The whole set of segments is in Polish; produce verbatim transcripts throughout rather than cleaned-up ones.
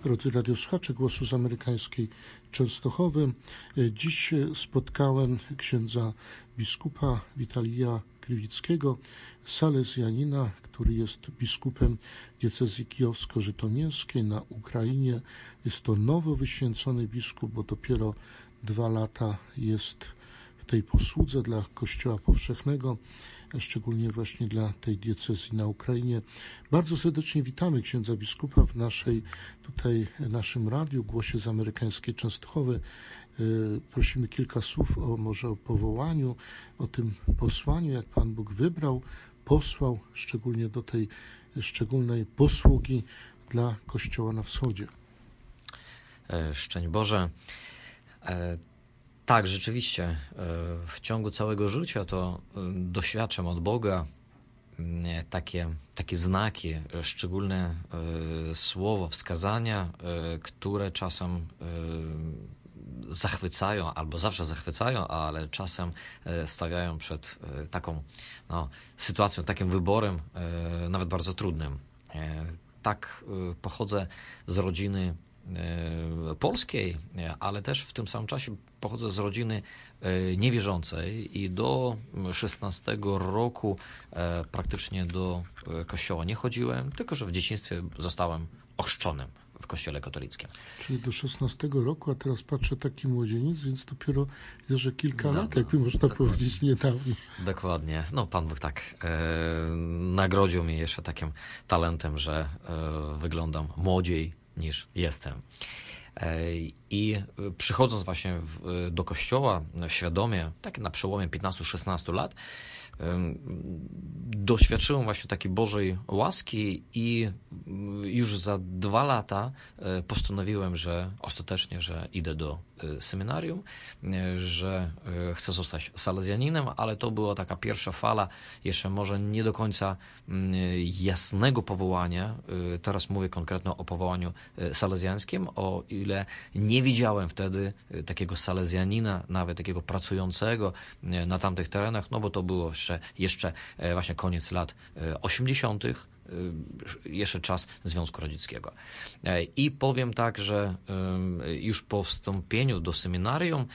Drodzy radiosłuchacze Głosu z Amerykańskiej Częstochowy, dziś spotkałem księdza biskupa Witalija Krywickiego, salezjanina, który jest biskupem diecezji kijowsko-żytomierskiej na Ukrainie. Jest to nowo wyświęcony biskup, bo dopiero dwa lata jest w tej posłudze dla Kościoła Powszechnego, szczególnie właśnie dla tej diecezji na Ukrainie. Bardzo serdecznie witamy księdza biskupa w naszej, tutaj naszym radiu, Głosie z Amerykańskiej Częstochowy. Prosimy kilka słów o może o powołaniu, o tym posłaniu, jak Pan Bóg wybrał, posłał szczególnie do tej szczególnej posługi dla Kościoła na wschodzie. Szczęść Boże. Tak, rzeczywiście, w ciągu całego życia to doświadczam od Boga takie, takie znaki, szczególne słowa, wskazania, które czasem zachwycają, albo zawsze zachwycają, ale czasem stawiają przed taką no, sytuacją, takim wyborem, nawet bardzo trudnym. Tak, pochodzę z rodziny polskiej, ale też w tym samym czasie pochodzę z rodziny niewierzącej i do szesnastego roku praktycznie do kościoła nie chodziłem, tylko że w dzieciństwie zostałem ochrzczonym w kościele katolickim. Czyli do szesnastego roku, a teraz patrzę taki młodzieniec, więc dopiero widzę, że kilka no, lat, jakby można dokładnie powiedzieć, niedawno. Dokładnie. No, Pan Bóg tak e, nagrodził mnie jeszcze takim talentem, że e, wyglądam młodziej niż jestem. I przychodząc właśnie w, do kościoła świadomie, tak na przełomie piętnastu szesnastu lat, doświadczyłem właśnie takiej Bożej łaski i już za dwa lata postanowiłem, że ostatecznie, że idę do seminarium, że chcę zostać salezjaninem, ale to była taka pierwsza fala, jeszcze może nie do końca jasnego powołania. Teraz mówię konkretnie o powołaniu salezjańskim, o ile nie widziałem wtedy takiego salezjanina, nawet takiego pracującego na tamtych terenach, no bo to było jeszcze, jeszcze właśnie koniec lat osiemdziesiątych, jeszcze czas Związku Radzieckiego. I powiem tak, że już po wstąpieniu do seminarium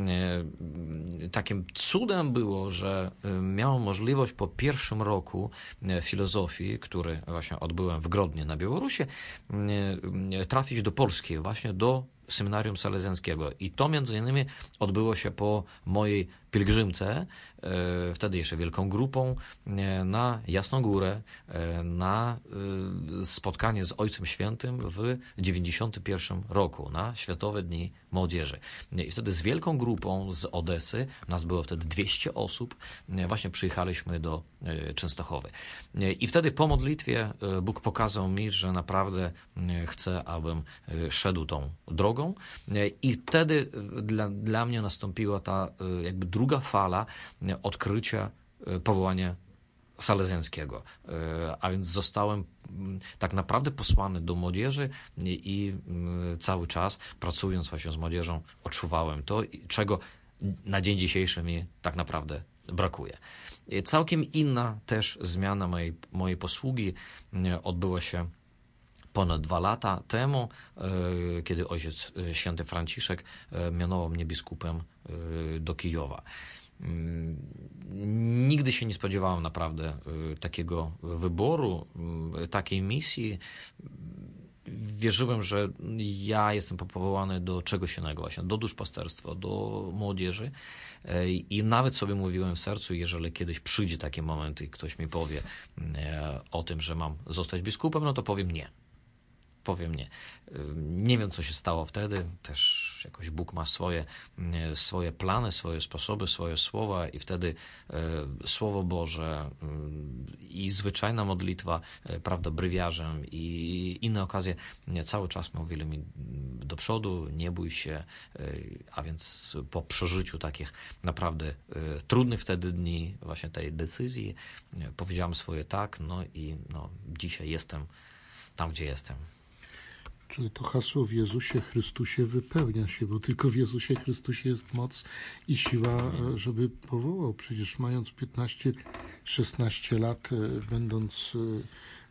takim cudem było, że miałem możliwość po pierwszym roku filozofii, który właśnie odbyłem w Grodnie na Białorusi, trafić do Polski, właśnie do seminarium salezjańskiego. I to między innymi odbyło się po mojej pielgrzymce, wtedy jeszcze wielką grupą, na Jasną Górę, na spotkanie z Ojcem Świętym w dziewięćdziesiątym pierwszym roku, na Światowe Dni Młodzieży. I wtedy z wielką grupą z Odesy, nas było wtedy dwieście osób, właśnie przyjechaliśmy do Częstochowy. I wtedy po modlitwie Bóg pokazał mi, że naprawdę chce, abym szedł tą drogą. I wtedy dla, dla mnie nastąpiła ta jakby druga fala odkrycia powołania salezjańskiego. A więc zostałem tak naprawdę posłany do młodzieży i cały czas pracując właśnie z młodzieżą odczuwałem to, czego na dzień dzisiejszy mi tak naprawdę brakuje. Całkiem inna też zmiana mojej, mojej posługi odbyła się ponad dwa lata temu, kiedy Ojciec Święty Franciszek mianował mnie biskupem do Kijowa. Nigdy się nie spodziewałem naprawdę takiego wyboru, takiej misji. Wierzyłem, że ja jestem powołany do czegoś innego, właśnie do duszpasterstwa, do młodzieży i nawet sobie mówiłem w sercu, jeżeli kiedyś przyjdzie taki moment i ktoś mi powie o tym, że mam zostać biskupem, no to powiem nie. Powiem nie. Nie wiem, co się stało wtedy. Też jakoś Bóg ma swoje, swoje plany, swoje sposoby, swoje słowa i wtedy Słowo Boże i zwyczajna modlitwa, prawda, brywiarzem i inne okazje cały czas mówili mi do przodu, nie bój się, a więc po przeżyciu takich naprawdę trudnych wtedy dni właśnie tej decyzji powiedziałem swoje tak, no i no, dzisiaj jestem tam, gdzie jestem. Czyli to hasło w Jezusie Chrystusie wypełnia się, bo tylko w Jezusie Chrystusie jest moc i siła, żeby powołał. Przecież mając piętnaście szesnaście lat, będąc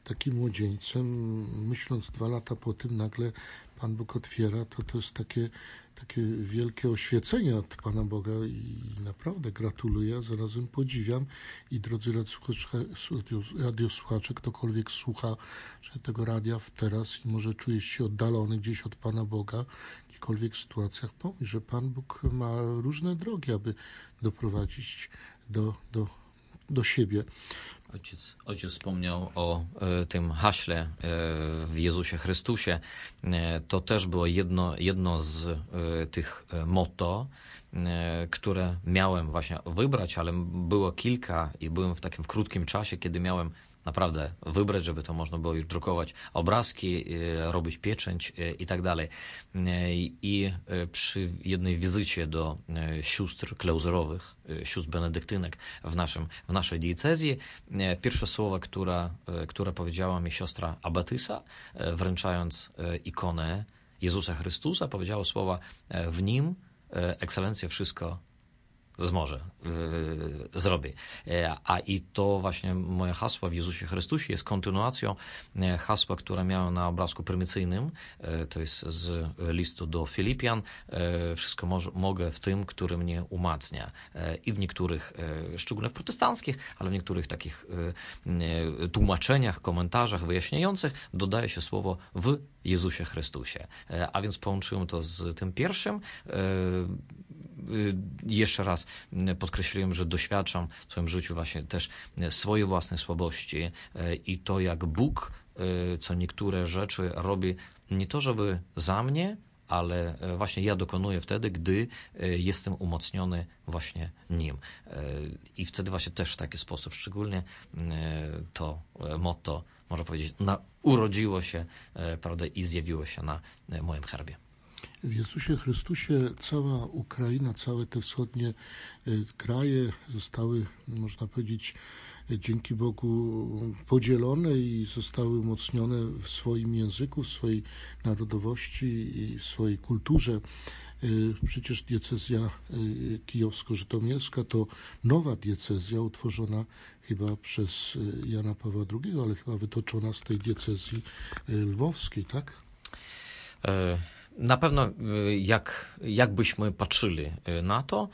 takim młodzieńcem, myśląc dwa lata po tym, nagle Pan Bóg otwiera, to to jest takie, takie wielkie oświecenie od Pana Boga i naprawdę gratuluję, a zarazem podziwiam. I drodzy radiosłuchacze, ktokolwiek słucha że tego radia teraz i może czujesz się oddalony gdzieś od Pana Boga, w jakichkolwiek sytuacjach, pomyśl, że Pan Bóg ma różne drogi, aby doprowadzić do, do, do siebie. Ojciec, ojciec wspomniał o e, tym haśle e, w Jezusie Chrystusie. E, to też było jedno, jedno z e, tych motto, e, które miałem właśnie wybrać, ale było kilka i byłem w takim w krótkim czasie, kiedy miałem naprawdę wybrać, żeby to można było już drukować obrazki, robić pieczęć i tak dalej. I przy jednej wizycie do sióstr klauzurowych, sióstr benedyktynek w, naszym, w naszej diecezji, pierwsze słowa, która, która powiedziała mi siostra abatysa, wręczając ikonę Jezusa Chrystusa, powiedziała słowa: w Nim, ekscelencjo, wszystko zmoże, yy, zrobi. A i to właśnie moje hasło w Jezusie Chrystusie jest kontynuacją hasła, które miałem na obrazku prymicyjnym, to jest z listu do Filipian. Wszystko może, mogę w tym, który mnie umacnia. I w niektórych, szczególnie w protestanckich, ale w niektórych takich tłumaczeniach, komentarzach wyjaśniających dodaje się słowo w Jezusie Chrystusie. A więc połączyłem to z tym pierwszym. Jeszcze raz podkreśliłem, że doświadczam w swoim życiu właśnie też swojej własnej słabości i to, jak Bóg co niektóre rzeczy robi nie to, żeby za mnie, ale właśnie ja dokonuję wtedy, gdy jestem umocniony właśnie Nim. I wtedy właśnie też w taki sposób szczególnie to motto, można powiedzieć, na, urodziło się, prawda, i zjawiło się na moim herbie. W Jezusie Chrystusie cała Ukraina, całe te wschodnie kraje zostały, można powiedzieć, dzięki Bogu podzielone i zostały umocnione w swoim języku, w swojej narodowości i w swojej kulturze. Przecież diecezja kijowsko-żytomierska to nowa diecezja utworzona chyba przez Jana Pawła drugiego, ale chyba wytoczona z tej diecezji lwowskiej, tak? E Na pewno jak, jakbyśmy patrzyli na to,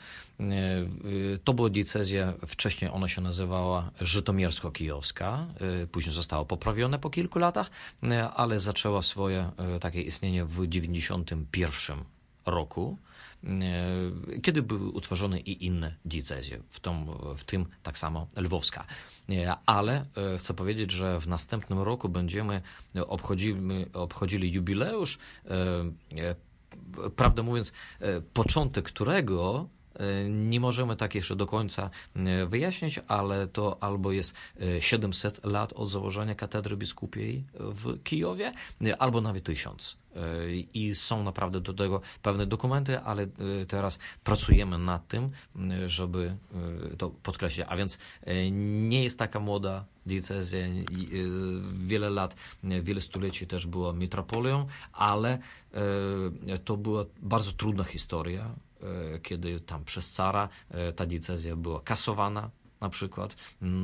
to była diecezja, wcześniej ona się nazywała żytomiersko-kijowska, później została poprawiona po kilku latach, ale zaczęła swoje takie istnienie w dziewięćdziesiątym pierwszym roku, kiedy były utworzone i inne diecezje, w, tą, w tym tak samo lwowska. Ale chcę powiedzieć, że w następnym roku będziemy obchodzili, obchodzili jubileusz, prawdę mówiąc, początek którego nie możemy tak jeszcze do końca wyjaśnić, ale to albo jest siedemset lat od założenia katedry biskupiej w Kijowie, albo nawet tysiąc. I są naprawdę do tego pewne dokumenty, ale teraz pracujemy nad tym, żeby to podkreślić. A więc nie jest taka młoda diecezja, wiele lat, wiele stuleci też była metropolią, ale to była bardzo trudna historia, kiedy tam przez cara ta diecezja była kasowana na przykład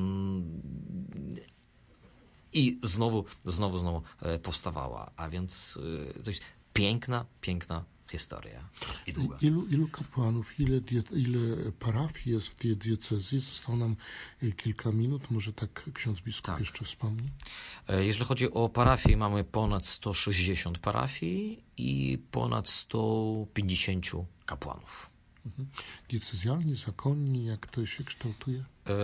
i znowu, znowu, znowu powstawała. A więc to jest piękna, piękna historia i długa. Ilu, ilu kapłanów, ile, ile parafii jest w tej diecezji? Zostało nam kilka minut, może tak ksiądz biskup tak. jeszcze wspomni. Jeżeli chodzi o parafii, mamy ponad sto sześćdziesiąt parafii i ponad sto pięćdziesiąt kapłanów. Mhm. Diecezjalni, zakonni, jak to się kształtuje?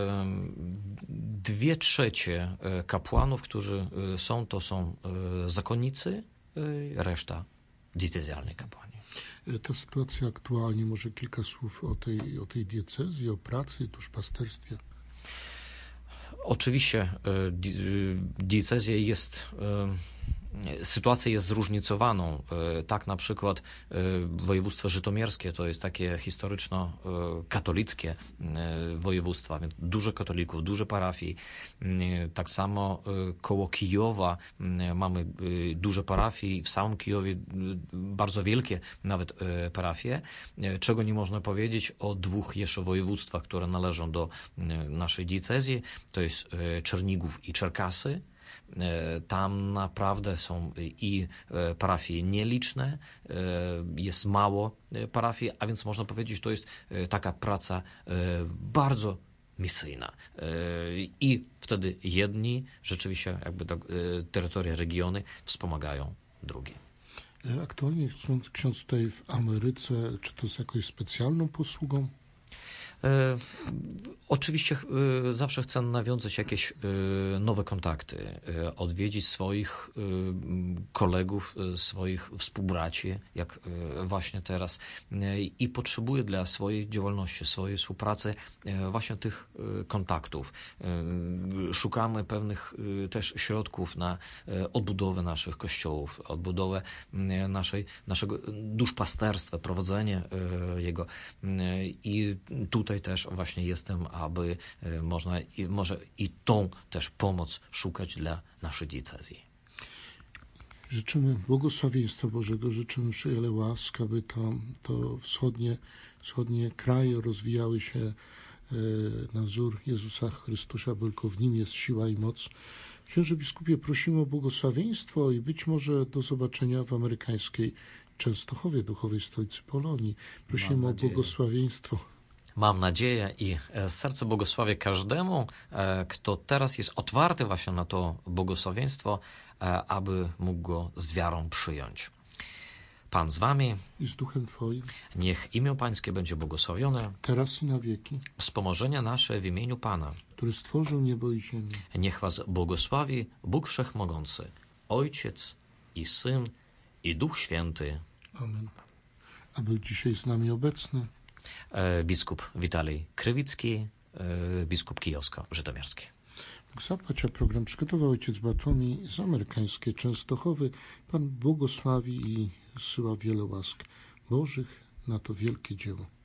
Dwie trzecie kapłanów, którzy są, to są zakonnicy, reszta diecezjalni kapłani. Ta sytuacja aktualnie, może kilka słów o tej, o tej diecezji, o pracy, duszpasterstwie. Oczywiście diecezja jest, sytuacja jest zróżnicowaną. Tak na przykład województwo żytomierskie to jest takie historyczno-katolickie województwo, więc dużo katolików, dużo parafii. Tak samo koło Kijowa mamy duże parafii, w samym Kijowie bardzo wielkie nawet parafie, czego nie można powiedzieć o dwóch jeszcze województwach, które należą do naszej diecezji. To jest Czernigów i Czerkasy. Tam naprawdę są i parafie nieliczne, jest mało parafii, a więc można powiedzieć, to jest taka praca bardzo misyjna. I wtedy jedni rzeczywiście jakby terytoria, regiony wspomagają drugie. Aktualnie ksiądz, ksiądz tutaj w Ameryce, czy to jest jakąś specjalną posługą? E, oczywiście e, zawsze chcę nawiązać jakieś e, nowe kontakty, e, odwiedzić swoich e, kolegów, e, swoich współbraci, jak e, właśnie teraz e, i potrzebuję dla swojej działalności, swojej współpracy e, właśnie tych e, kontaktów. E, szukamy pewnych e, też środków na e, odbudowę naszych kościołów, odbudowę e, naszej, naszego duszpasterstwa, prowadzenie e, jego e, i tutaj Tutaj też właśnie jestem, aby można i może i tą też pomoc szukać dla naszej diecezji. Życzymy błogosławieństwa Bożego, życzymy wszelkiej łaski, aby to, to wschodnie, wschodnie kraje rozwijały się na wzór Jezusa Chrystusa, bo tylko w Nim jest siła i moc. Księże biskupie, prosimy o błogosławieństwo i być może do zobaczenia w amerykańskiej Częstochowie, duchowej stolicy Polonii. Prosimy o błogosławieństwo. Mam nadzieję i z serca błogosławię każdemu, kto teraz jest otwarty właśnie na to błogosławieństwo, aby mógł go z wiarą przyjąć. Pan z wami. I z duchem Twoim. Niech imię Pańskie będzie błogosławione. Teraz i na wieki. Wspomożenia nasze w imieniu Pana, który stworzył niebo i ziemię. Niech was błogosławi Bóg Wszechmogący, Ojciec i Syn i Duch Święty. Amen. A był dzisiaj z nami obecny biskup Witalij Krywicki, biskup kijowsko-żytomierski. Bóg zapłać, a program przygotował ojciec Bartłomiej z amerykańskiej Częstochowy. Pan błogosławi i zsyła wiele łask Bożych na to wielkie dzieło.